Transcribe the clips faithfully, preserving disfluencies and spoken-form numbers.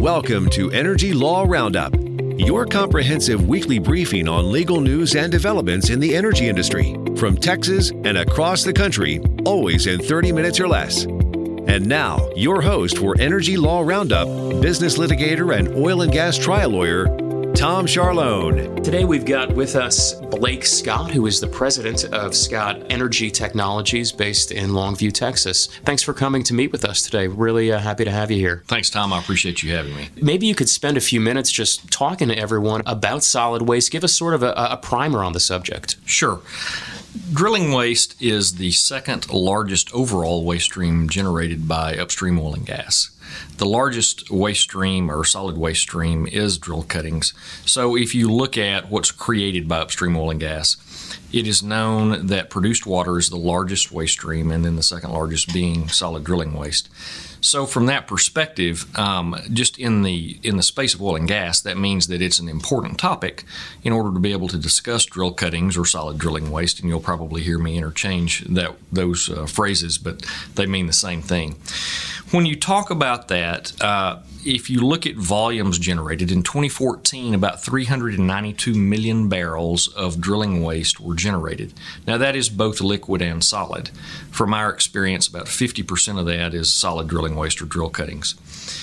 Welcome to Energy Law Roundup, your comprehensive weekly briefing on legal news and developments in the energy industry from Texas and across the country, always in thirty minutes or less. And now, your host for Energy Law Roundup, business litigator and oil and gas trial lawyer, Tom Charlone. Today we've got with us Blake Scott, who is the president of Scott Energy Technologies based in Longview, Texas. Thanks for coming to meet with us today. Really uh, happy to have you here. Thanks, Tom. I appreciate you having me. Maybe you could spend a few minutes just talking to everyone about solid waste. Give us sort of a, a primer on the subject. Sure. Drilling waste is the second largest overall waste stream generated by upstream oil and gas. The largest waste stream or solid waste stream is drill cuttings. So if you look at what's created by upstream oil and gas, it is known that produced water is the largest waste stream, and then the second largest being solid drilling waste. So from that perspective, um, just in the in the space of oil and gas, that means that it's an important topic in order to be able to discuss drill cuttings or solid drilling waste, and you'll probably hear me interchange that those uh, phrases, but they mean the same thing. When you talk about that, uh, if you look at volumes generated, in twenty fourteen, about three hundred ninety-two million barrels of drilling waste were generated. Now, that is both liquid and solid. From our experience, about fifty percent of that is solid drilling waste or drill cuttings.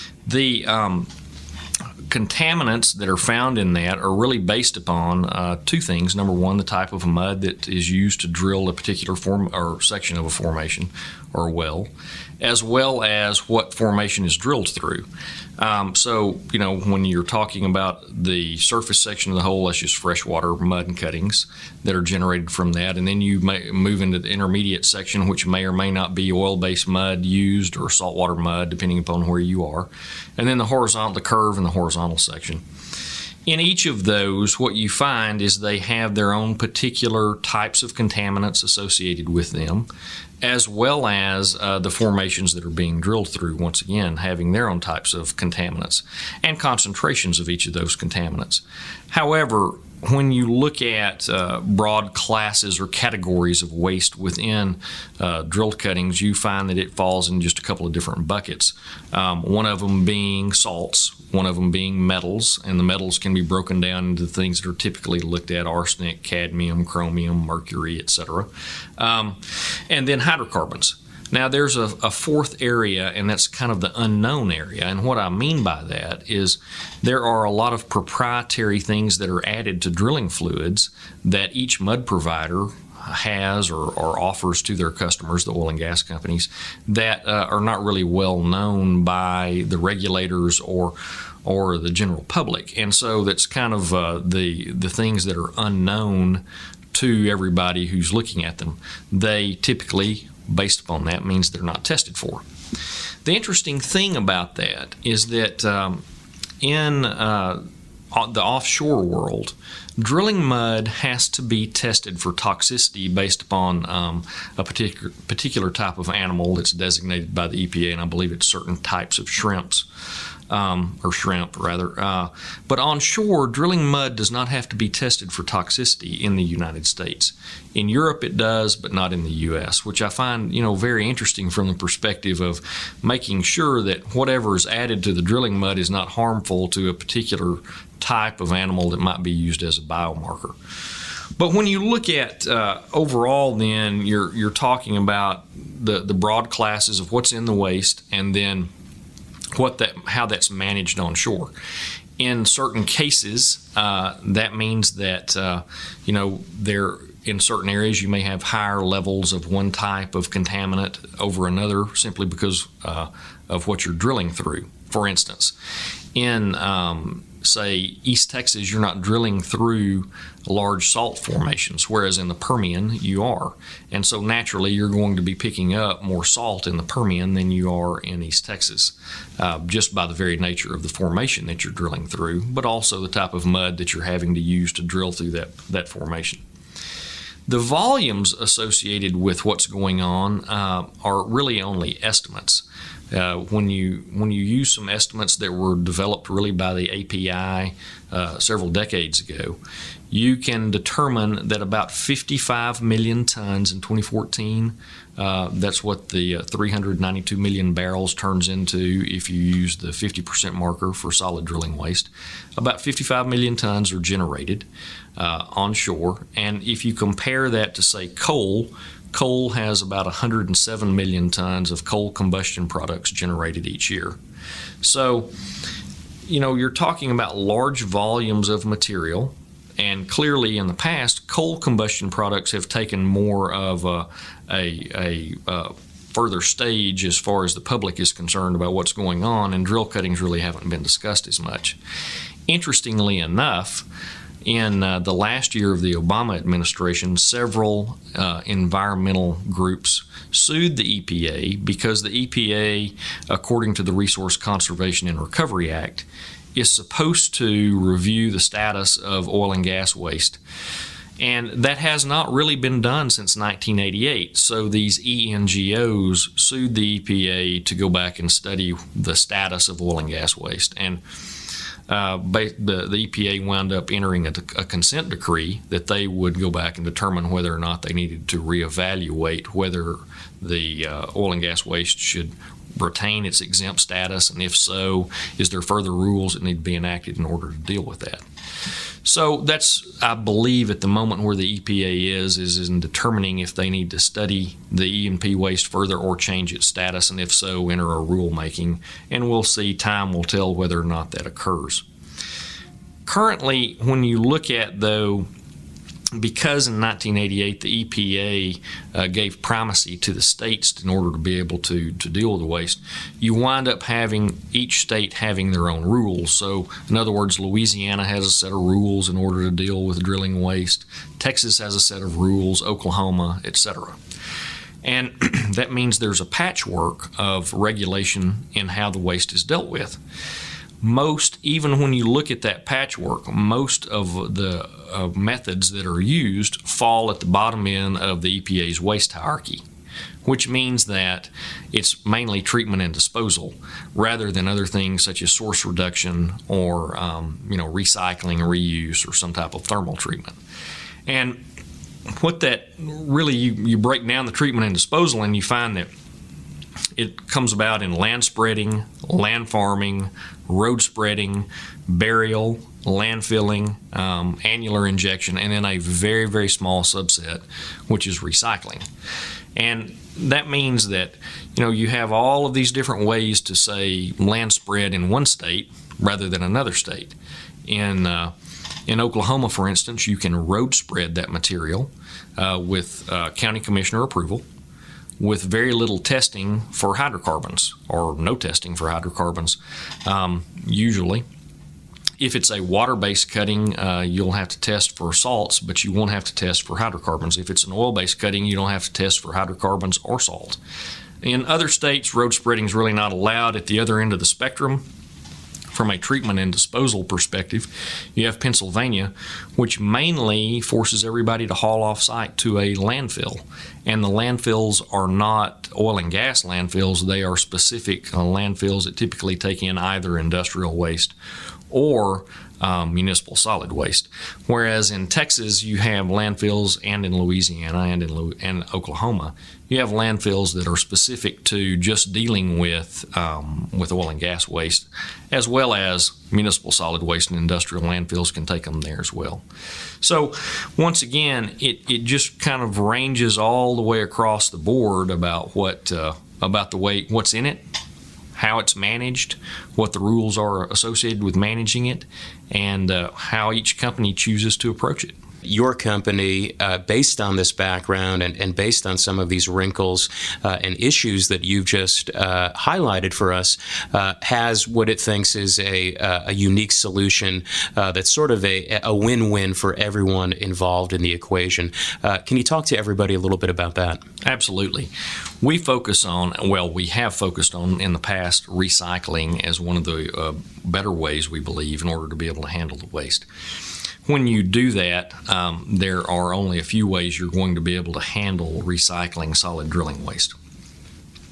The um, contaminants that are found in that are really based upon uh, two things. Number one, the type of mud that is used to drill a particular form or section of a formation or a well, as well as what formation is drilled through. Um, so, you know, when you're talking about the surface section of the hole, that's just freshwater mud and cuttings that are generated from that. And then you may move into the intermediate section, which may or may not be oil-based mud used or saltwater mud, depending upon where you are. And then the horizontal, the curve and the horizontal section. In each of those, what you find is they have their own particular types of contaminants associated with them, as well as uh, the formations that are being drilled through, once again, having their own types of contaminants and concentrations of each of those contaminants. However, when you look at uh, broad classes or categories of waste within uh, drill cuttings, you find that it falls in just a couple of different buckets. Um, one of them being salts, one of them being metals, and the metals can be broken down into things that are typically looked at: arsenic, cadmium, chromium, mercury, et cetera. Um, and then hydrocarbons. Now, there's a, a fourth area, and that's kind of the unknown area. And what I mean by that is there are a lot of proprietary things that are added to drilling fluids that each mud provider has or, or offers to their customers, the oil and gas companies, that uh, are not really well known by the regulators or or the general public. And so that's kind of uh, the the things that are unknown to everybody who's looking at them. They typically, based upon that, means they're not tested for. The interesting thing about that is that um, in uh, the offshore world, drilling mud has to be tested for toxicity based upon um, a particular particular type of animal that's designated by the E P A, and I believe it's certain types of shrimps. Um, or shrimp, rather. Uh, but onshore, drilling mud does not have to be tested for toxicity in the United States. In Europe, it does, but not in the U S, which I find, you know, very interesting from the perspective of making sure that whatever is added to the drilling mud is not harmful to a particular type of animal that might be used as a biomarker. But when you look at uh, overall, then you're you're talking about the the broad classes of what's in the waste, and then what that how that's managed on shore. In certain cases, uh, that means that uh, you know there in certain areas you may have higher levels of one type of contaminant over another, simply because uh, of what you're drilling through. For instance, in um, say East Texas, you're not drilling through large salt formations, whereas in the Permian you are. And so naturally you're going to be picking up more salt in the Permian than you are in East Texas, uh, just by the very nature of the formation that you're drilling through, but also the type of mud that you're having to use to drill through that, that formation. The volumes associated with what's going on uh, are really only estimates. Uh, when you when you use some estimates that were developed really by the A P I uh, several decades ago, you can determine that about fifty-five million tons in twenty fourteen, uh, that's what the uh, three hundred ninety-two million barrels turns into if you use the fifty percent marker for solid drilling waste. About fifty-five million tons are generated uh, onshore, and if you compare that to, say, coal, coal has about one hundred seven million tons of coal combustion products generated each year. So, you know, you're talking about large volumes of material, and clearly in the past, coal combustion products have taken more of a, a, a, a further stage as far as the public is concerned about what's going on, and drill cuttings really haven't been discussed as much. Interestingly enough, in uh, the last year of the Obama administration, several uh, environmental groups sued the E P A because the E P A, according to the Resource Conservation and Recovery Act, is supposed to review the status of oil and gas waste. And that has not really been done since nineteen eighty-eight. So these E N G Os sued the E P A to go back and study the status of oil and gas waste. And Uh, the, the E P A wound up entering a, a consent decree that they would go back and determine whether or not they needed to reevaluate whether the uh, oil and gas waste should retain its exempt status, and if so, is there further rules that need to be enacted in order to deal with that. So that's, I believe, at the moment where the E P A is, is in determining if they need to study the E and P waste further or change its status, and if so, enter a rulemaking, and we'll see. Time will tell whether or not that occurs. Currently, when you look at, though, because in nineteen eighty-eight the E P A uh, gave primacy to the states in order to be able to, to deal with the waste, you wind up having each state having their own rules. So, in other words, Louisiana has a set of rules in order to deal with drilling waste. Texas has a set of rules, Oklahoma, et cetera. And that means there's a patchwork of regulation in how the waste is dealt with. Most, even when you look at that patchwork, most of the uh, methods that are used fall at the bottom end of the E P A's waste hierarchy, which means that it's mainly treatment and disposal rather than other things such as source reduction or um, you know, recycling, reuse, or some type of thermal treatment. And what that really, you, you break down the treatment and disposal, and you find that it comes about in land spreading, land farming, road spreading, burial, landfilling, um, annular injection, and then a very, very small subset, which is recycling. And that means that, you know, you have all of these different ways to, say, land spread in one state rather than another state. In uh, in Oklahoma, for instance, you can road spread that material uh, with uh, county commissioner approval, with very little testing for hydrocarbons, or no testing for hydrocarbons, um, usually. If it's a water-based cutting, uh, you'll have to test for salts, but you won't have to test for hydrocarbons. If it's an oil-based cutting, you don't have to test for hydrocarbons or salt. In other states, road spreading is really not allowed. At the other end of the spectrum, from a treatment and disposal perspective, you have Pennsylvania, which mainly forces everybody to haul off-site to a landfill. And the landfills are not oil and gas landfills. They are specific uh, landfills that typically take in either industrial waste or um, municipal solid waste. Whereas in Texas, you have landfills, and in Louisiana and in Lu- and Oklahoma, you have landfills that are specific to just dealing with um, with oil and gas waste, as well as municipal solid waste, and industrial landfills can take them there as well. So once again, it, it just kind of ranges all the way across the board about what uh, about the way what's in it, how it's managed, what the rules are associated with managing it, and uh, how each company chooses to approach it. Your company, uh, based on this background and, and based on some of these wrinkles uh, and issues that you've just uh, highlighted for us, uh, has what it thinks is a, a unique solution uh, that's sort of a, a win-win for everyone involved in the equation. Uh, can you talk to everybody a little bit about that? Absolutely. We focus on, well, we have focused on in the past recycling as one of the uh, better ways, we believe, in order to be able to handle the waste. When you do that, um, there are only a few ways you're going to be able to handle recycling solid drilling waste.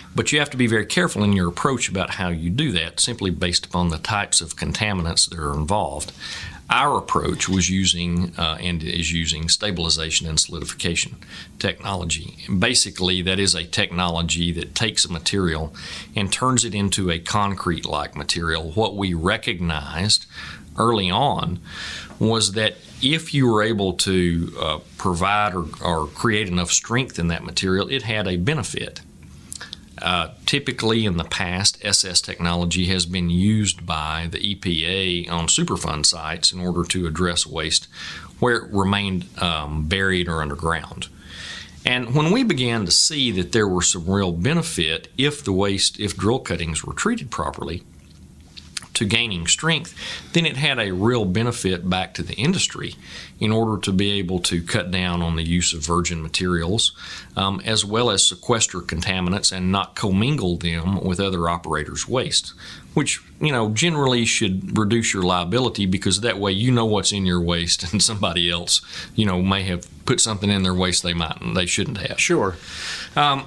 But you have to be very careful in your approach about how you do that, simply based upon the types of contaminants that are involved. Our approach was using uh, and is using stabilization and solidification technology. Basically, that is a technology that takes a material and turns it into a concrete-like material. What we recognized early on was that if you were able to uh, provide or, or create enough strength in that material, it had a benefit. Uh, typically in the past, S S technology has been used by the E P A on Superfund sites in order to address waste where it remained um, buried or underground. And when we began to see that there were some real benefit if the waste, if drill cuttings were treated properly, to gaining strength, then it had a real benefit back to the industry in order to be able to cut down on the use of virgin materials, um, as well as sequester contaminants and not commingle them with other operators' waste, which, you know, generally should reduce your liability, because that way you know what's in your waste and somebody else, you know, may have put something in their waste they might they shouldn't have. Sure. Um,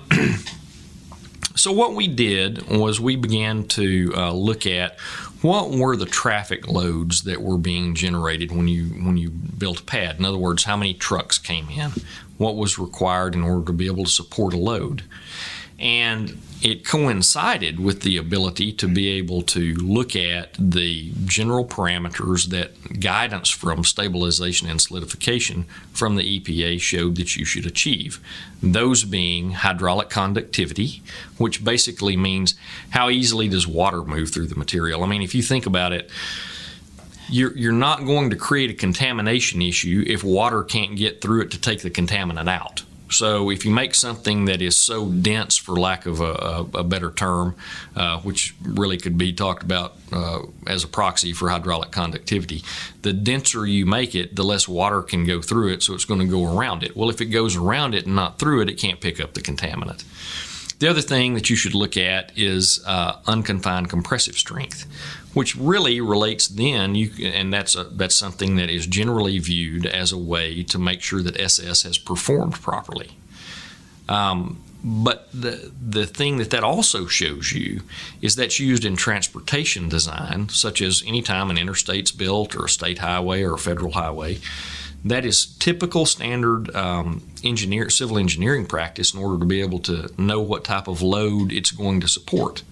So what we did was we began to uh, look at what were the traffic loads that were being generated when you when you built a pad. In other words, how many trucks came in, what was required in order to be able to support a load. And it coincided with the ability to be able to look at the general parameters that guidance from stabilization and solidification from the E P A showed that you should achieve. Those being hydraulic conductivity, which basically means how easily does water move through the material. I mean, if you think about it, you're, you're not going to create a contamination issue if water can't get through it to take the contaminant out. So if you make something that is so dense, for lack of a, a, a better term, uh, which really could be talked about uh, as a proxy for hydraulic conductivity, the denser you make it, the less water can go through it, so it's going to go around it. Well, if it goes around it and not through it, it can't pick up the contaminant. The other thing that you should look at is uh, unconfined compressive strength, which really relates then, you, and that's a, that's something that is generally viewed as a way to make sure that S S has performed properly. Um, but the the thing that that also shows you is that's used in transportation design, such as anytime an interstate's built or a state highway or a federal highway. That is typical standard um, engineer, civil engineering practice in order to be able to know what type of load it's going to support.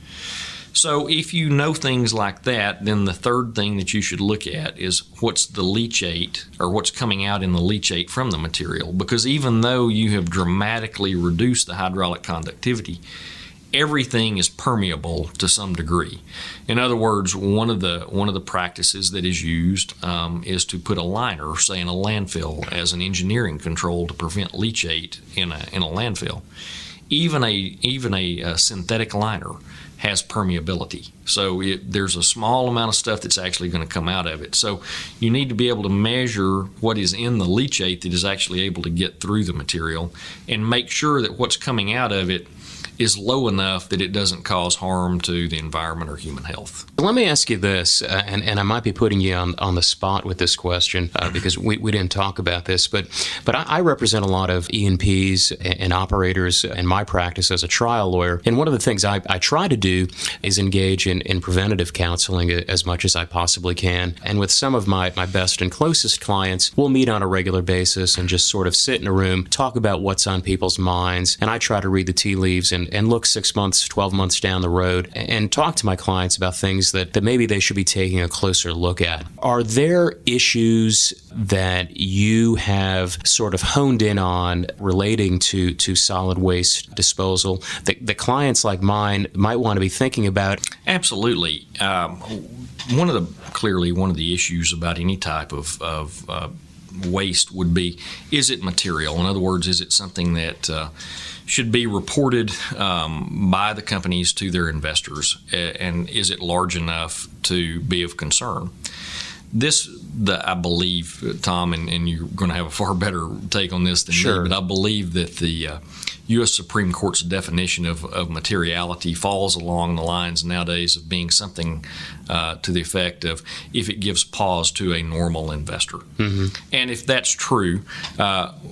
So if you know things like that, then the third thing that you should look at is what's the leachate, or what's coming out in the leachate from the material. Because even though you have dramatically reduced the hydraulic conductivity, everything is permeable to some degree. In other words, one of the one of the practices that is used um, is to put a liner, say in a landfill, as an engineering control to prevent leachate in a in a landfill. Even a even a, a synthetic liner has permeability. So it, there's a small amount of stuff that's actually going to come out of it. So you need to be able to measure what is in the leachate that is actually able to get through the material, and make sure that what's coming out of it is low enough that it doesn't cause harm to the environment or human health. Let me ask you this, uh, and, and I might be putting you on, on the spot with this question uh, because we, we didn't talk about this, but but I, I represent a lot of E and Ps and, and operators in my practice as a trial lawyer, and one of the things I, I try to do is engage in, in preventative counseling as much as I possibly can. And with some of my, my best and closest clients, we'll meet on a regular basis and just sort of sit in a room, talk about what's on people's minds, and I try to read the tea leaves and and look six months, twelve months down the road and talk to my clients about things that, that maybe they should be taking a closer look at. Are there issues that you have sort of honed in on relating to, to solid waste disposal that, that clients like mine might want to be thinking about? Absolutely. Um, one of the, clearly one of the issues about any type of, of uh, waste would be, is it material? In other words, is it something that uh, should be reported um, by the companies to their investors, and is it large enough to be of concern? This, the, I believe, Tom, and, and you're going to have a far better take on this than sure. me, but I believe that the uh, U S Supreme Court's definition of, of materiality falls along the lines nowadays of being something uh, to the effect of if it gives pause to a normal investor. Mm-hmm. And if that's true, uh,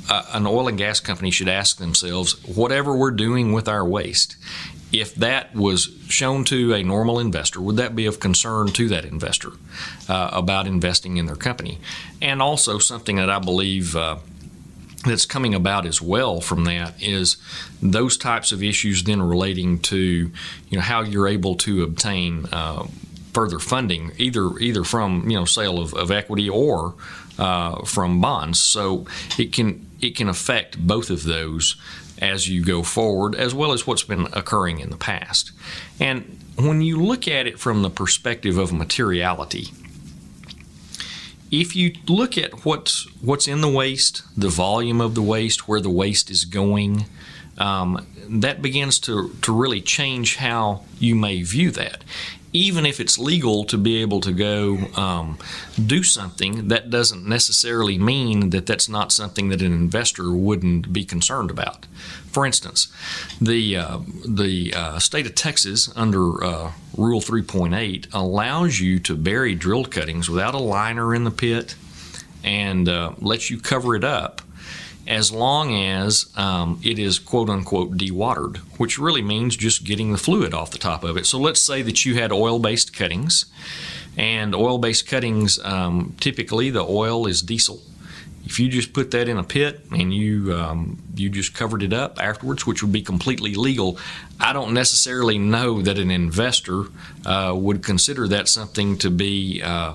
uh, an oil and gas company should ask themselves, whatever we're doing with our waste, if that was shown to a normal investor, would that be of concern to that investor uh, about investing in their company? And also something that I believe uh, that's coming about as well from that is those types of issues then relating to, you know, how you're able to obtain uh, further funding, either either from, you know, sale of, of equity or uh, from bonds. So it can it can affect both of those as you go forward, as well as what's been occurring in the past. And when you look at it from the perspective of materiality, if you look at what's what's in the waste, the volume of the waste, where the waste is going, um, that begins to, to really change how you may view that. Even if it's legal to be able to go um, do something, that doesn't necessarily mean that that's not something that an investor wouldn't be concerned about. For instance, the uh, the uh, state of Texas under uh, Rule three point eight allows you to bury drill cuttings without a liner in the pit and uh, lets you cover it up as long as um, it is quote-unquote dewatered, which really means just getting the fluid off the top of it. So let's say that you had oil-based cuttings, and oil-based cuttings, um, typically the oil is diesel. If you just put that in a pit and you um, you just covered it up afterwards, which would be completely legal, I don't necessarily know that an investor uh, would consider that something to be uh,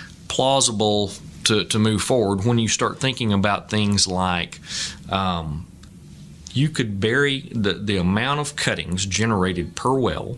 plausible To, to move forward when you start thinking about things like um, you could bury the, the amount of cuttings generated per well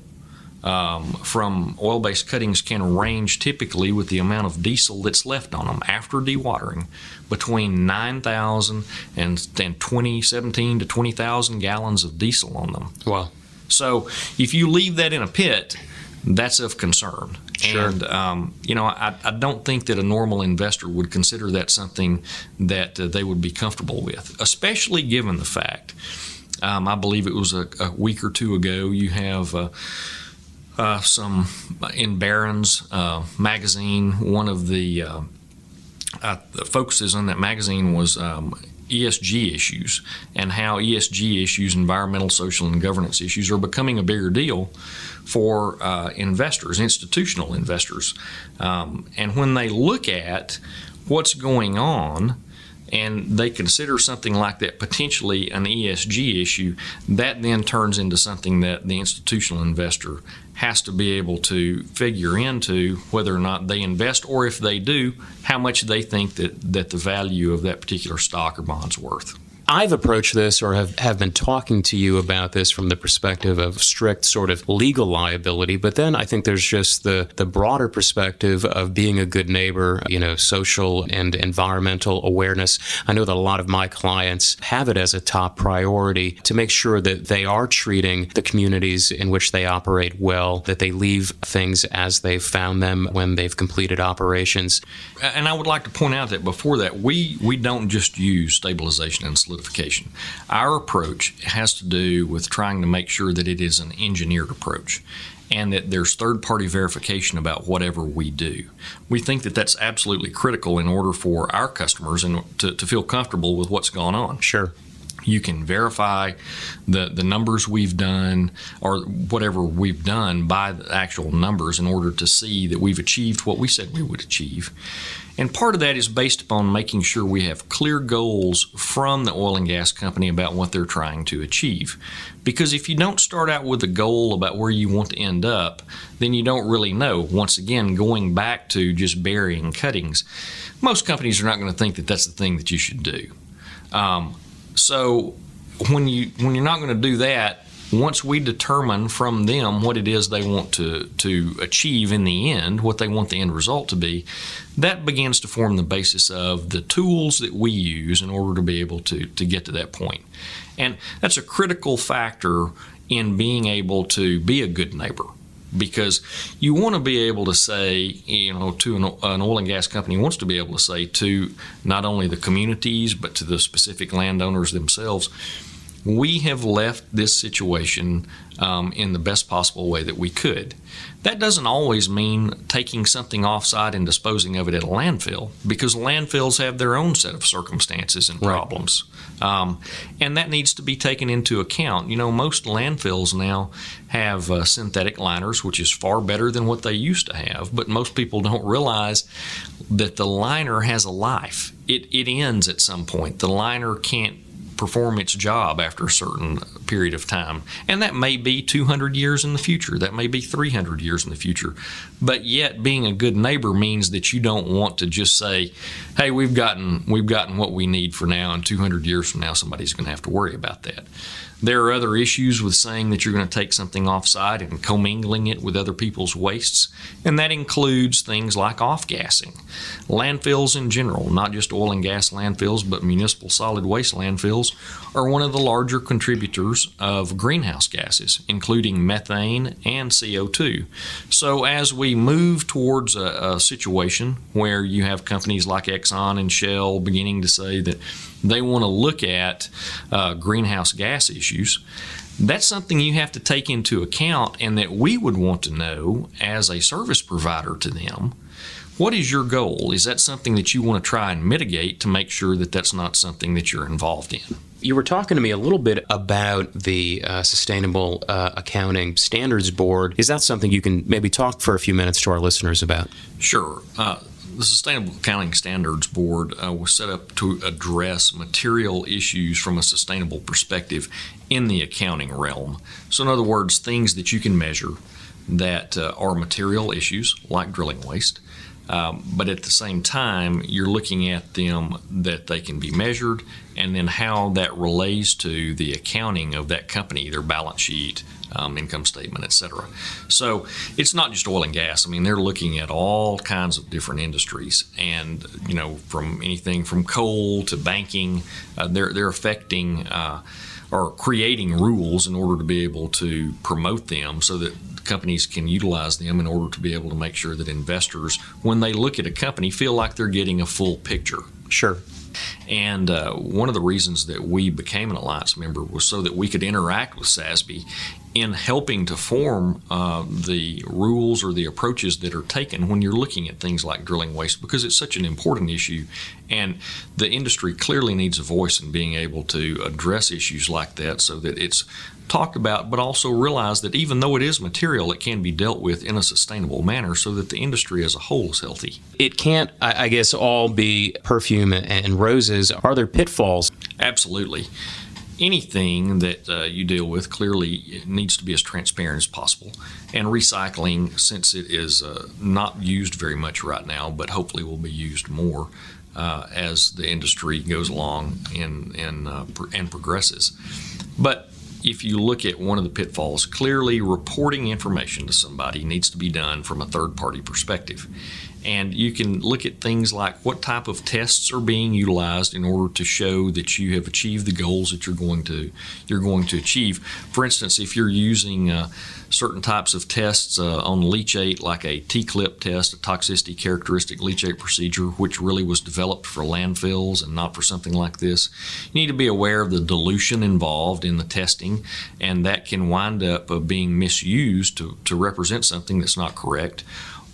um, from oil-based cuttings can range typically with the amount of diesel that's left on them after dewatering between nine thousand and, and twenty, seventeen to twenty thousand gallons of diesel on them. Wow. So if you leave that in a pit, that's of concern. Sure. And, um, you know, I, I don't think that a normal investor would consider that something that uh, they would be comfortable with, especially given the fact, um, I believe it was a, a week or two ago, you have uh, uh, some, in Barron's uh, magazine, one of the, uh, uh, the focuses on that magazine was um, E S G issues and how E S G issues, environmental, social, and governance issues, are becoming a bigger deal for uh, investors, institutional investors. Um, and when they look at what's going on and they consider something like that potentially an E S G issue, that then turns into something that the institutional investor has to be able to figure into whether or not they invest, or if they do, how much they think that, that the value of that particular stock or bond's worth. I've approached this or have, have been talking to you about this from the perspective of strict sort of legal liability, but then I think there's just the, the broader perspective of being a good neighbor, you know, social and environmental awareness. I know that a lot of my clients have it as a top priority to make sure that they are treating the communities in which they operate well, that they leave things as they've found them when they've completed operations. And I would like to point out that before that, we, we don't just use stabilization and solidification. Our approach has to do with trying to make sure that it is an engineered approach and that there's third-party verification about whatever we do. We think that that's absolutely critical in order for our customers and to, to feel comfortable with what's gone on. Sure. You can verify the, the numbers we've done or whatever we've done by the actual numbers in order to see that we've achieved what we said we would achieve. And part of that is based upon making sure we have clear goals from the oil and gas company about what they're trying to achieve. Because if you don't start out with a goal about where you want to end up, then you don't really know. Once again, going back to just burying cuttings, most companies are not going to think that that's the thing that you should do. Um, so when you when you're not going to do that, once we determine from them what it is they want to, to achieve in the end, what they want the end result to be, that begins to form the basis of the tools that we use in order to be able to, to get to that point. And that's a critical factor in being able to be a good neighbor, because you want to be able to say, you know, to an, an oil and gas company wants to be able to say to not only the communities but to the specific landowners themselves, we have left this situation um, in the best possible way that we could. That doesn't always mean taking something off-site and disposing of it at a landfill, because landfills have their own set of circumstances and problems. Right. Um, and that needs to be taken into account. You know, most landfills now have uh, synthetic liners, which is far better than what they used to have, but most people don't realize that the liner has a life. It, it ends at some point. The liner can't perform its job after a certain period of time. And that may be two hundred years in the future. That may be three hundred years in the future. But yet being a good neighbor means that you don't want to just say, hey, we've gotten we've gotten what we need for now, and two hundred years from now somebody's going to have to worry about that. There are other issues with saying that you're going to take something off-site and commingling it with other people's wastes, and that includes things like off-gassing. Landfills in general, not just oil and gas landfills, but municipal solid waste landfills, are one of the larger contributors of greenhouse gases, including methane and C O two. So as we move towards a, a situation where you have companies like Exxon and Shell beginning to say that they want to look at uh, greenhouse gas issues, that's something you have to take into account, and that we would want to know as a service provider to them. What is your goal? Is that something that you want to try and mitigate to make sure that that's not something that you're involved in? You were talking to me a little bit about the uh, Sustainable uh, Accounting Standards Board. Is that something you can maybe talk for a few minutes to our listeners about? Sure. Uh, The Sustainable Accounting Standards Board uh, was set up to address material issues from a sustainable perspective in the accounting realm. So in other words, things that you can measure that uh, are material issues like drilling waste, um, but at the same time you're looking at them that they can be measured, and then how that relates to the accounting of that company, their balance sheet, Um, income statement, et cetera. So it's not just oil and gas. I mean, they're looking at all kinds of different industries, and you know, from anything from coal to banking, uh, they're they're affecting uh, or creating rules in order to be able to promote them, so that companies can utilize them in order to be able to make sure that investors, when they look at a company, feel like they're getting a full picture. Sure. And uh, one of the reasons that we became an Alliance member was so that we could interact with S A S B in helping to form uh, the rules or the approaches that are taken when you're looking at things like drilling waste, because it's such an important issue, and the industry clearly needs a voice in being able to address issues like that, so that it's talked about, but also realize that even though it is material, it can be dealt with in a sustainable manner so that the industry as a whole is healthy. It can't, I guess, all be perfume and roses. Are there pitfalls? Absolutely. Anything that uh, you deal with clearly needs to be as transparent as possible. And recycling, since it is uh, not used very much right now, but hopefully will be used more uh, as the industry goes along and, and, uh, pr- and progresses. But if you look at one of the pitfalls, clearly reporting information to somebody needs to be done from a third-party perspective. And you can look at things like what type of tests are being utilized in order to show that you have achieved the goals that you're going to you're going to achieve. For instance, if you're using uh, certain types of tests uh, on leachate, like a T-CLIP test, a toxicity characteristic leachate procedure, which really was developed for landfills and not for something like this, you need to be aware of the dilution involved in the testing, and that can wind up uh, being misused to, to represent something that's not correct.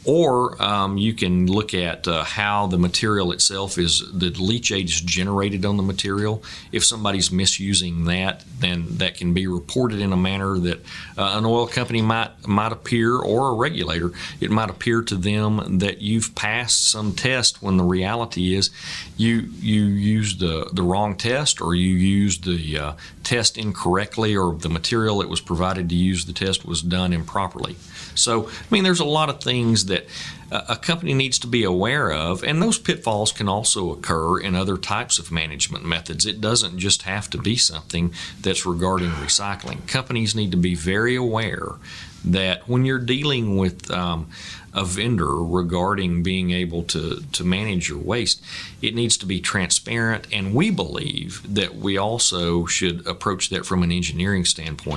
Or um, you can look at uh, how the material itself is, the leachate is generated on the material. If somebody's misusing that, then that can be reported in a manner that uh, an oil company might might appear, or a regulator, it might appear to them that you've passed some test, when the reality is you you used the, the wrong test, or you used the uh, test incorrectly, or the material that was provided to use the test was done improperly. So, I mean, there's a lot of things that a company needs to be aware of, and those pitfalls can also occur in other types of management methods. It doesn't just have to be something that's regarding recycling. Companies need to be very aware that when you're dealing with um, a vendor regarding being able to, to manage your waste, it needs to be transparent, and we believe that we also should approach that from an engineering standpoint.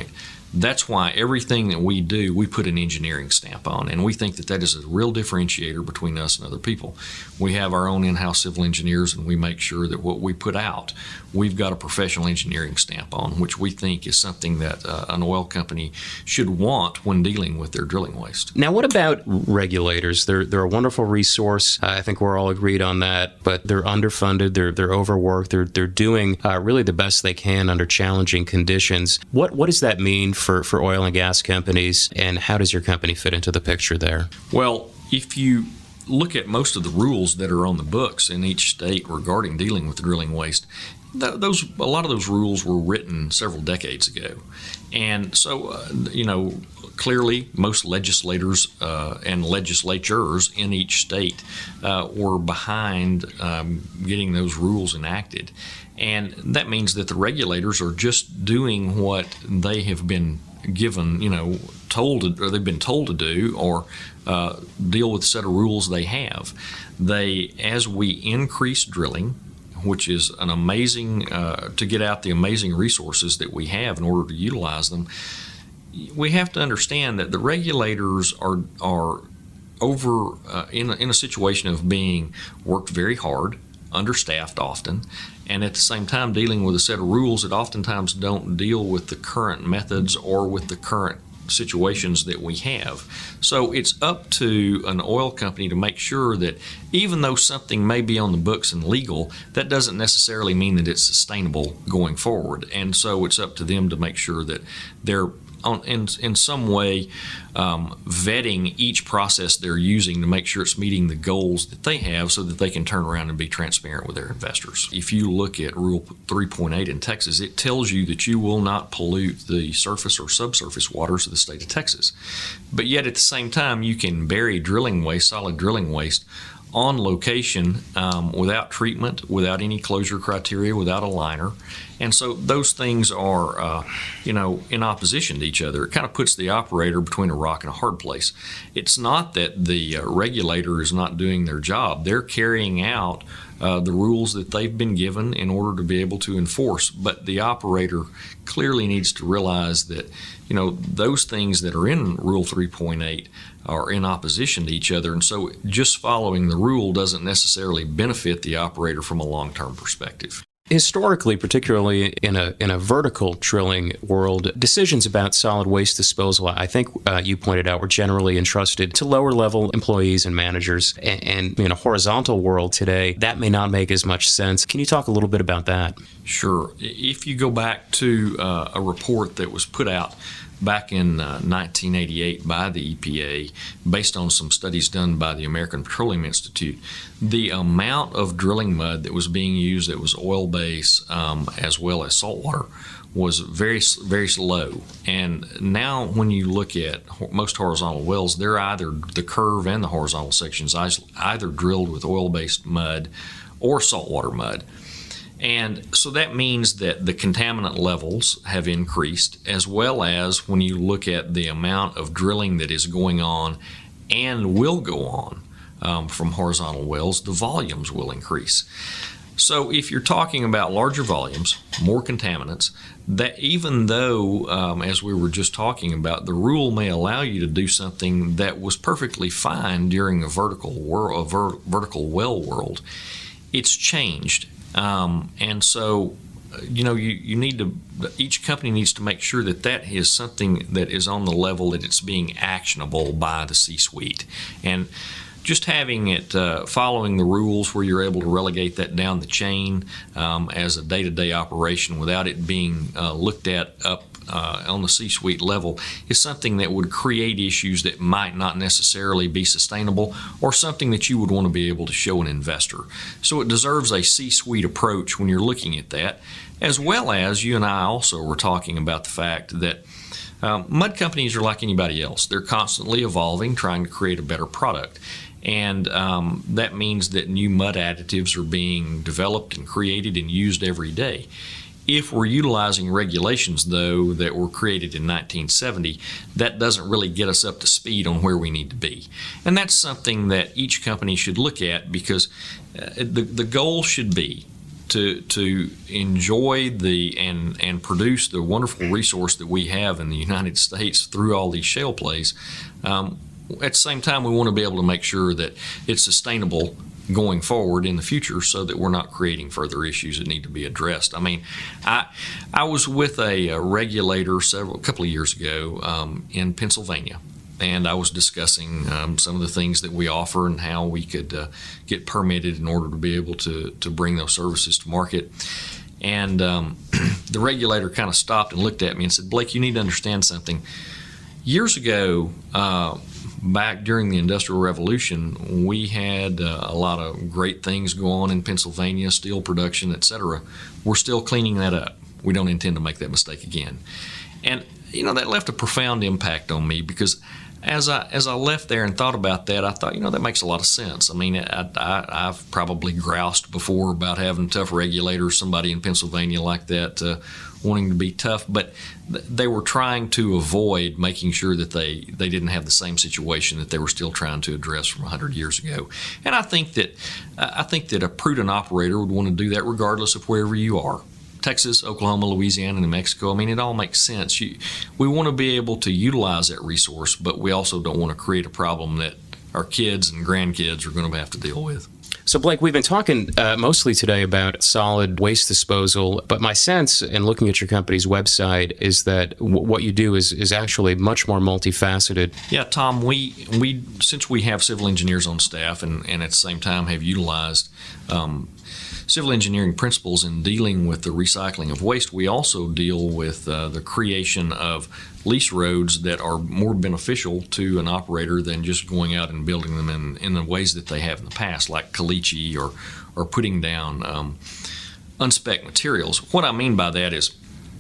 That's why everything that we do, we put an engineering stamp on, and we think that that is a real differentiator between us and other people. We have our own in-house civil engineers, and we make sure that what we put out, we've got a professional engineering stamp on, which we think is something that uh, an oil company should want when dealing with their drilling waste. Now, what about regulators? They're they're a wonderful resource. Uh, I think we're all agreed on that, but they're underfunded, they're they're overworked, they're they're doing uh, really the best they can under challenging conditions. What what does that mean for, for oil and gas companies, and how does your company fit into the picture there? Well, if you look at most of the rules that are on the books in each state regarding dealing with drilling waste, th- those a lot of those rules were written several decades ago. And so, uh, you know, clearly most legislators uh, and legislatures in each state uh, were behind um, getting those rules enacted. And that means that the regulators are just doing what they have been given, you know, told to, or they've been told to do, or uh, deal with the set of rules they have. They, as we increase drilling, which is an amazing, uh, to get out the amazing resources that we have in order to utilize them, we have to understand that the regulators are are over uh, in a, in a situation of being worked very hard, understaffed often, and at the same time dealing with a set of rules that oftentimes don't deal with the current methods or with the current situations that we have. So it's up to an oil company to make sure that even though something may be on the books and legal, that doesn't necessarily mean that it's sustainable going forward. And so it's up to them to make sure that they're on, in, in some way um, vetting each process they're using to make sure it's meeting the goals that they have so that they can turn around and be transparent with their investors. If you look at Rule three point eight in Texas, it tells you that you will not pollute the surface or subsurface waters of the state of Texas. But yet at the same time, you can bury drilling waste, solid drilling waste, on location um, without treatment, without any closure criteria, without a liner. And so those things are, uh, you know, in opposition to each other. It kind of puts the operator between a rock and a hard place. It's not that the uh, regulator is not doing their job. They're carrying out uh, the rules that they've been given in order to be able to enforce. But the operator clearly needs to realize that, you know, those things that are in Rule three point eight are in opposition to each other. And so just following the rule doesn't necessarily benefit the operator from a long-term perspective. Historically, particularly in a in a vertical drilling world, decisions about solid waste disposal, I think uh, you pointed out, were generally entrusted to lower level employees and managers. And, and in a horizontal world today, that may not make as much sense. Can you talk a little bit about that? Sure. If you go back to uh, a report that was put out back in uh, nineteen eighty-eight by the E P A, based on some studies done by the American Petroleum Institute, the amount of drilling mud that was being used that was oil-based um, as well as saltwater was very, very low. And now when you look at most horizontal wells, they're either, the curve and the horizontal sections, either drilled with oil-based mud or saltwater mud. And so that means that the contaminant levels have increased, as well as when you look at the amount of drilling that is going on and will go on um, from horizontal wells, the volumes will increase. So if you're talking about larger volumes, more contaminants, that even though, um, as we were just talking about, the rule may allow you to do something that was perfectly fine during a vertical, wor- a ver- vertical well world, it's changed. Um, and so, you know, you, you need to, each company needs to make sure that that is something that is on the level that it's being actionable by the C-suite. And just having it, uh, following the rules where you're able to relegate that down the chain um, as a day-to-day operation without it being uh, looked at up Uh, on the C-suite level is something that would create issues that might not necessarily be sustainable, or something that you would want to be able to show an investor. So it deserves a C-suite approach when you're looking at that, as well as you and I also were talking about the fact that um, mud companies are like anybody else. They're constantly evolving, trying to create a better product. And um, that means that new mud additives are being developed and created and used every day. If we're utilizing regulations, though, that were created in nineteen seventy, that doesn't really get us up to speed on where we need to be. And that's something that each company should look at, because uh, the, the goal should be to to enjoy the and and produce the wonderful resource that we have in the United States through all these shale plays. Um, at the same time, we want to be able to make sure that it's sustainable going forward in the future, so that we're not creating further issues that need to be addressed. I mean, I I was with a, a regulator several a couple of years ago um, in Pennsylvania, and I was discussing um, some of the things that we offer and how we could uh, get permitted in order to be able to to bring those services to market. And um, the regulator kind of stopped and looked at me and said, "Blake, you need to understand something. Years ago, uh, back during the Industrial Revolution, we had uh, a lot of great things go on in Pennsylvania, steel production, et cetera. We're still cleaning that up. We don't intend to make that mistake again." And you know, that left a profound impact on me, because as I as I left there and thought about that, I thought, you know, that makes a lot of sense. I mean, I, I, I've probably groused before about having tough regulators, somebody in Pennsylvania like that, uh, wanting to be tough, but th- they were trying to avoid making sure that they, they didn't have the same situation that they were still trying to address from one hundred years ago. And I think that uh, I think that a prudent operator would want to do that regardless of wherever you are. Texas, Oklahoma, Louisiana, New Mexico. I mean, it all makes sense. You, we want to be able to utilize that resource, but we also don't want to create a problem that our kids and grandkids are going to have to deal with. So, Blake, we've been talking uh, mostly today about solid waste disposal, but my sense in looking at your company's website is that w- what you do is, is actually much more multifaceted. Yeah, Tom, we, we since we have civil engineers on staff and, and at the same time have utilized um, civil engineering principles in dealing with the recycling of waste, we also deal with uh, the creation of lease roads that are more beneficial to an operator than just going out and building them in, in the ways that they have in the past, like caliche or, or putting down um, unspec materials. What I mean by that is,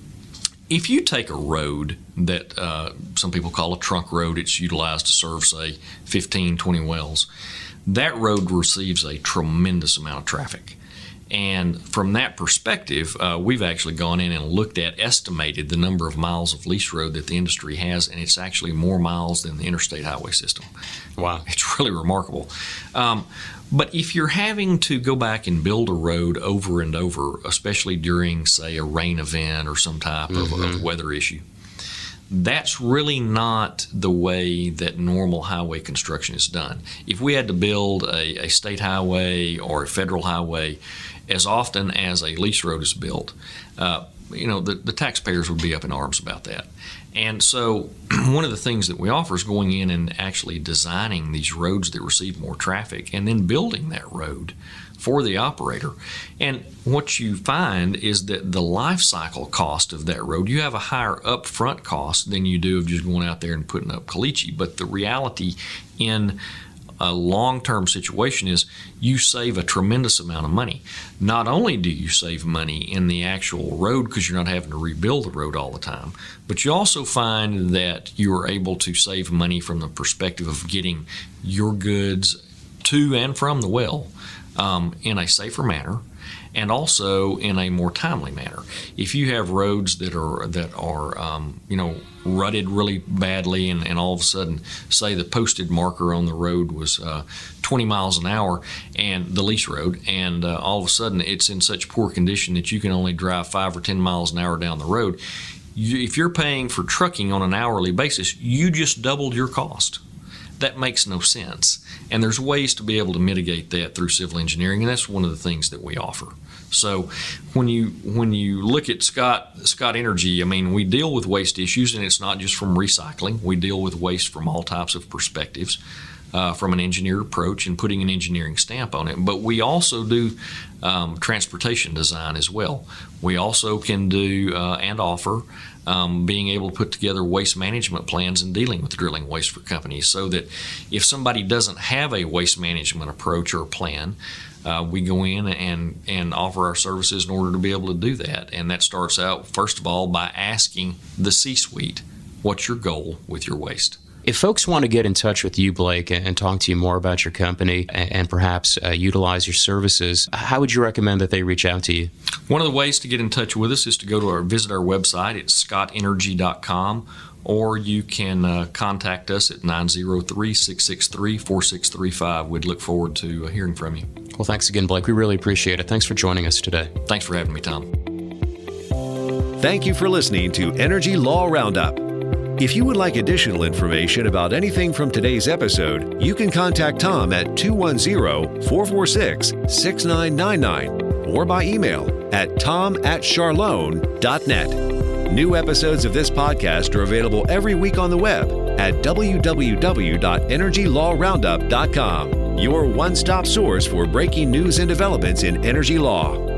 if you take a road that uh, some people call a trunk road, it's utilized to serve, say, fifteen, twenty wells, that road receives a tremendous amount of traffic. And from that perspective, uh, we've actually gone in and looked at, estimated the number of miles of lease road that the industry has, and it's actually more miles than the interstate highway system. Wow. It's really remarkable. Um, but if you're having to go back and build a road over and over, especially during, say, a rain event or some type mm-hmm. of, of weather issue, that's really not the way that normal highway construction is done. If we had to build a, a state highway or a federal highway as often as a lease road is built, uh, you know, the, the taxpayers would be up in arms about that. And so one of the things that we offer is going in and actually designing these roads that receive more traffic and then building that road for the operator. And what you find is that the life cycle cost of that road, you have a higher upfront cost than you do of just going out there and putting up caliche. But the reality in a long-term situation is you save a tremendous amount of money. Not only do you save money in the actual road because you're not having to rebuild the road all the time, but you also find that you are able to save money from the perspective of getting your goods to and from the well um, in a safer manner, and also in a more timely manner. If you have roads that are that are um, you know rutted really badly, and, and all of a sudden, say the posted marker on the road was uh, twenty miles an hour, and the lease road, and uh, all of a sudden it's in such poor condition that you can only drive five or ten miles an hour down the road. You, if you're paying for trucking on an hourly basis, you just doubled your cost. That makes no sense. And there's ways to be able to mitigate that through civil engineering, and that's one of the things that we offer. So when you when you look at Scott Scott Energy, I mean, we deal with waste issues, and it's not just from recycling. We deal with waste from all types of perspectives, uh, from an engineered approach and putting an engineering stamp on it. But we also do um, transportation design as well. We also can do uh, and offer Um, being able to put together waste management plans and dealing with drilling waste for companies, so that if somebody doesn't have a waste management approach or plan, uh, we go in and, and offer our services in order to be able to do that. And that starts out, first of all, by asking the C-suite, what's your goal with your waste? If folks want to get in touch with you, Blake, and talk to you more about your company and, and perhaps uh, utilize your services, how would you recommend that they reach out to you? One of the ways to get in touch with us is to go to our visit our website. It's scott energy dot com, or you can uh, contact us at nine oh three, six six three, four six three five. We'd look forward to hearing from you. Well, thanks again, Blake. We really appreciate it. Thanks for joining us today. Thanks for having me, Tom. Thank you for listening to Energy Law Roundup. If you would like additional information about anything from today's episode, you can contact Tom at two one zero, four four six, six nine nine nine or by email at tom at charlone dot net. New episodes of this podcast are available every week on the web at w w w dot energy law roundup dot com, your one-stop source for breaking news and developments in energy law.